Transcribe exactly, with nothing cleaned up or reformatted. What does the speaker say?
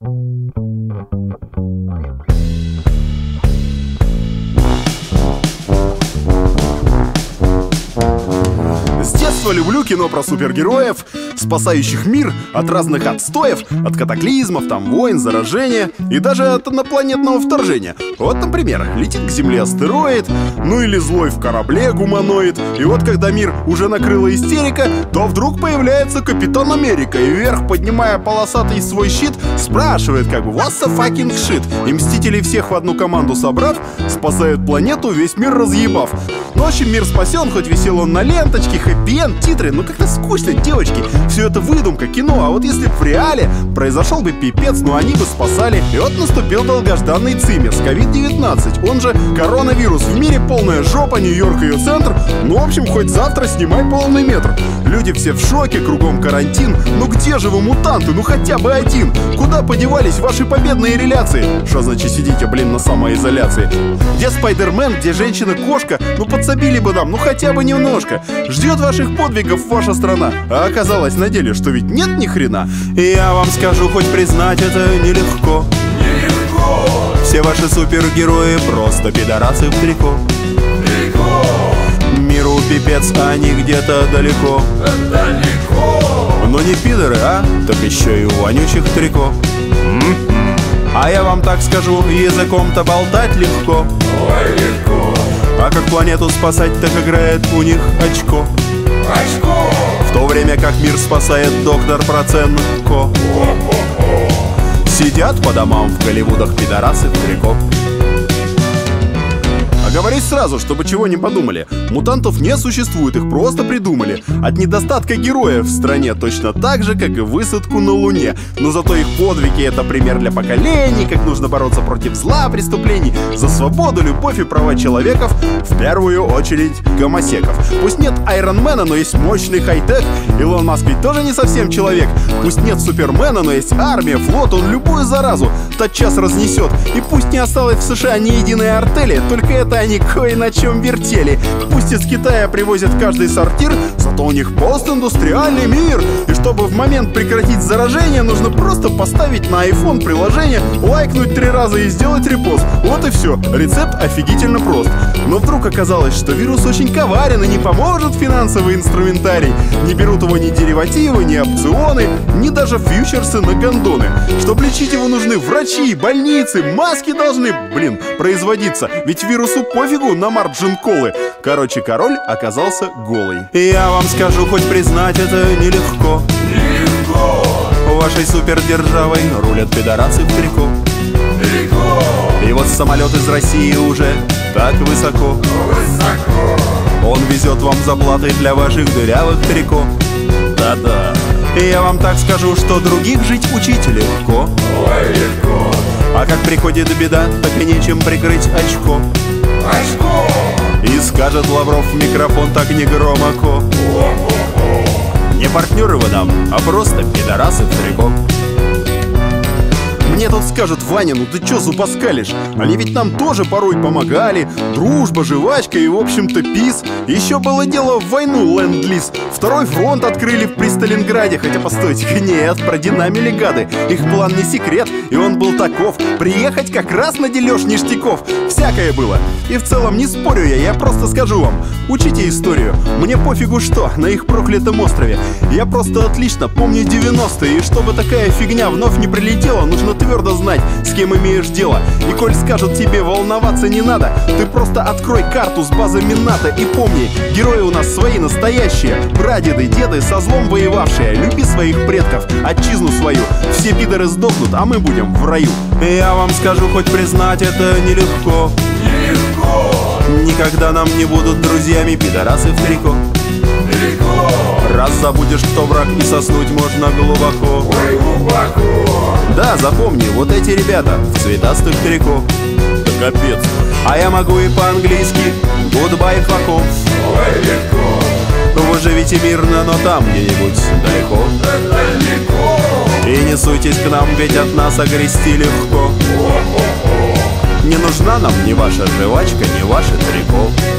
С детства люблю кино про супергероев, спасающих мир от разных отстоев, от катаклизмов, там, войн, заражения и даже от инопланетного вторжения. Вот, например, летит к Земле астероид, ну или злой в корабле гуманоид. И вот когда мир уже накрыла истерика, то вдруг появляется Капитан Америка и вверх, поднимая полосатый свой щит, спрашивает как бы «What's the fucking shit?» И мстителей всех в одну команду собрав, спасает планету, весь мир разъебав. Ну, в общем, мир спасен, хоть висел он на ленточке, хэппи-энд, титры, ну как-то скучно, девочки. Все это выдумка, кино, а вот если б в реале произошел бы пипец, ну они бы спасали. И вот наступил долгожданный цимес, ковид девятнадцать, он же коронавирус. В мире полная жопа, Нью-Йорк ее центр. Ну, в общем, хоть завтра снимай полный метр. Люди все в шоке, кругом карантин. Ну где же вы, мутанты, ну хотя бы один? Куда подевались ваши победные реляции? Что значит сидите, блин, на самоизоляции? Где Спайдермен, где женщина-кошка? Ну подсобили бы нам, ну хотя бы немножко. Ждет ваших подвигов ваша страна. А оказалось на деле, что ведь нет ни хрена. И я вам скажу, хоть признать это нелегко. Нелегко. Все ваши супергерои просто пидорасы в трико. Трико. Миру пипец, а они где-то далеко. Далеко. Но не пидоры, а? Так еще и у вонючих трико. М-м-м. А я вам так скажу, языком-то болтать легко. Ой, легко. А как планету спасать, так играет у них очко. Очко. В то время как мир спасает доктор Проценко. Сидят по домам в Голливудах пидорасы в трико. Говорить сразу, чтобы чего не подумали. Мутантов не существует, их просто придумали. От недостатка героев в стране точно так же, как и высадку на Луне. Но зато их подвиги — это пример для поколений, как нужно бороться против зла, преступлений, за свободу, любовь и права человеков, в первую очередь гомосеков. Пусть нет Айронмена, но есть мощный хай-тек. Илон Маск ведь тоже не совсем человек. Пусть нет Супермена, но есть армия, флот, он любую заразу тотчас разнесет. И пусть не осталось в США ни единой артели, только это они кое на чем вертели. Пусть из Китая привозят каждый сортир, зато у них постиндустриальный мир. И чтобы в момент прекратить заражение, нужно просто поставить на iPhone приложение, лайкнуть три раза и сделать репост. Вот и все. Рецепт офигительно прост. Но вдруг оказалось, что вирус очень коварен и не поможет финансовый инструментарий. Не берут его ни деривативы, ни опционы, ни даже фьючерсы на гондоны. Чтобы лечить его, нужны врачи, больницы, маски должны, блин, производиться. Ведь вирусу пофигу на марджин-колы. Короче, король оказался голый. И я вам скажу, хоть признать это нелегко. Нелегко. Вашей супердержавой рулят пидорасы в трико. Трико. И вот самолет из России уже так высоко. Высоко. Он везет вам заплаты для ваших дырявых трико. Да-да. И я вам так скажу, что других жить учить легко. Ой, легко. А как приходит беда, так и нечем прикрыть очко. Очко. И скажет Лавров в микрофон так негромко. Не партнеры вы нам, а просто пидорасы в трико. Мне тут скажут: Ваня, ну ты чё зубоскалишь? Они ведь нам тоже порой помогали. Дружба, жвачка и, в общем-то, пис. Еще было дело в войну, ленд-лиз. Второй фронт открыли при Сталинграде. Хотя, постойте-ка, нет, продинамили гады. Их план не секрет, и он был таков: приехать как раз на дележ ништяков. Всякое было. И в целом не спорю я, я просто скажу вам: учите историю. Мне пофигу что, на их проклятом острове. Я просто отлично помню девяностые. И чтобы такая фигня вновь не прилетела, нужно твердо знать, с кем имеешь дело. И коль скажут тебе волноваться не надо, ты просто открой карту с базами НАТО и помни, герои у нас свои настоящие. Прадеды, деды, со злом воевавшие. Люби своих предков, отчизну свою. Все пидоры сдохнут, а мы будем в раю. И я вам скажу, хоть признать это нелегко. Нелегко. Никогда нам не будут друзьями пидорасы в трико. Трико. Раз забудешь, кто враг, и соснуть можно глубоко. Ой, глубоко. Да, запомни, вот эти ребята в цветастых трико. Да капец. А я могу и по-английски. Goodbye, fuck off. Ой, легко. Вы живите мирно, но там где-нибудь далеко. Далеко. И не суйтесь к нам, ведь от нас огрести легко. Не нужна нам ни ваша жвачка, ни ваше трико.